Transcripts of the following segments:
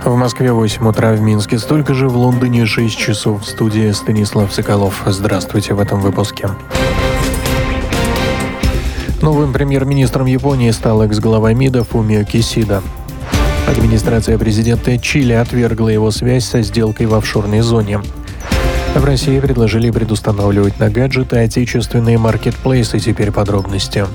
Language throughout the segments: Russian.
В Москве 8 утра, в Минске столько же, в Лондоне 6 часов. В студии Станислав Соколов. Здравствуйте в этом выпуске. Новым премьер-министром Японии стал экс-глава МИДа Фумио Кисида. Администрация президента Чили отвергла его связь со сделкой в офшорной зоне. В России предложили предустанавливать на гаджеты отечественные маркетплейсы. Теперь подробности.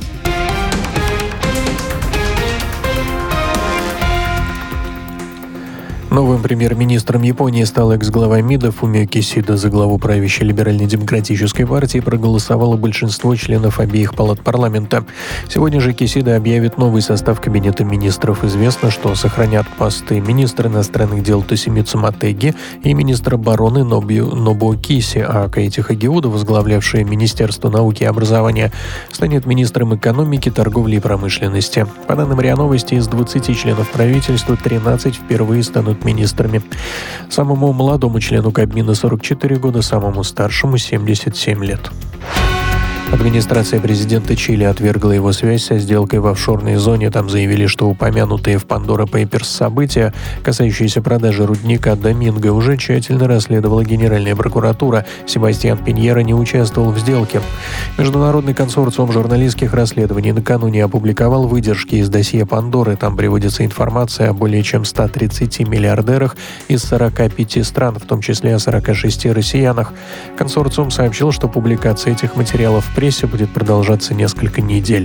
Новым премьер-министром Японии стал экс-глава МИДа Фумио Кисида. За главу правящей либерально-демократической партии проголосовало большинство членов обеих палат парламента. Сегодня же Кисида объявит новый состав кабинета министров. Известно, что сохранят посты министра иностранных дел Тосимицу Мотеги и министра обороны Нобуо Киси, а Кейти Хагиуда, возглавлявшая Министерство науки и образования, станет министром экономики, торговли и промышленности. По данным РИА Новости, из 20 членов правительства 13 впервые станут министрами. Самому молодому члену Кабмина 44 года, самому старшему 77 лет. Администрация президента Чили отвергла его связь со сделкой в офшорной зоне. Там заявили, что упомянутые в Pandora Papers события, касающиеся продажи рудника Доминго, уже тщательно расследовала Генеральная прокуратура. Себастьян Пиньера не участвовал в сделке. Международный консорциум журналистских расследований накануне опубликовал выдержки из досье Пандоры. Там приводится информация о более чем 130 миллиардерах из 45 стран, в том числе о 46 россиянах. Консорциум сообщил, что публикация этих материалов в прессе будет продолжаться несколько недель.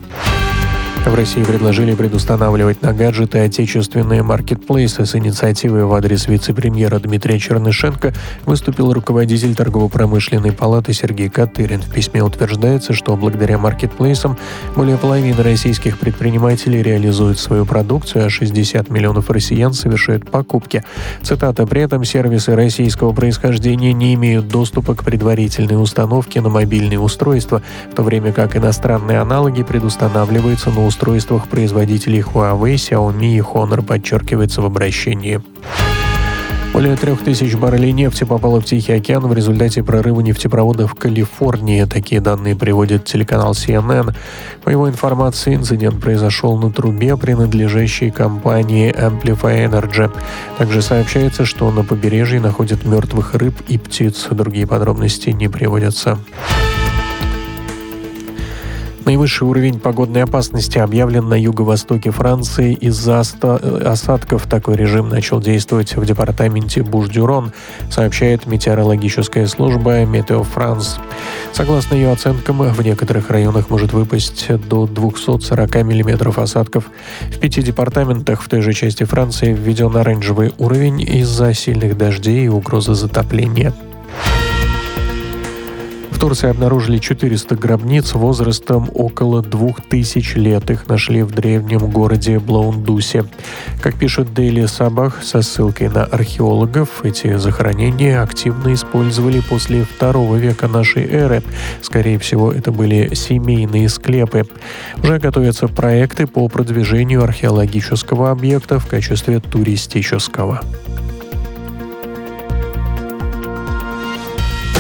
В России предложили предустанавливать на гаджеты отечественные маркетплейсы. С инициативой в адрес вице-премьера Дмитрия Чернышенко выступил руководитель торгово-промышленной палаты Сергей Катырин. В письме утверждается, что благодаря маркетплейсам более половины российских предпринимателей реализуют свою продукцию, а 60 миллионов россиян совершают покупки. Цитата: «При этом сервисы российского происхождения не имеют доступа к предварительной установке на мобильные устройства, в то время как иностранные аналоги предустанавливаются на устройствах производителей Huawei, Xiaomi и Honor», подчеркивается в обращении. Более 3000 баррелей нефти попало в Тихий океан в результате прорыва нефтепровода в Калифорнии. Такие данные приводит телеканал CNN. По его информации, инцидент произошел на трубе, принадлежащей компании Amplify Energy. Также сообщается, что на побережье находят мертвых рыб и птиц. Другие подробности не приводятся. Наивысший уровень погодной опасности объявлен на юго-востоке Франции из-за осадков. Такой режим начал действовать в департаменте Буш-Дюрон, сообщает метеорологическая служба Метео Франс. Согласно ее оценкам, в некоторых районах может выпасть до 240 мм осадков. В 5 департаментах в той же части Франции введен оранжевый уровень из-за сильных дождей и угрозы затопления. В Турции обнаружили 400 гробниц возрастом около 2000 лет. Их нашли в древнем городе Блаундусе. Как пишет Daily Sabah со ссылкой на археологов, эти захоронения активно использовали после II века нашей эры. Скорее всего, это были семейные склепы. Уже готовятся проекты по продвижению археологического объекта в качестве туристического.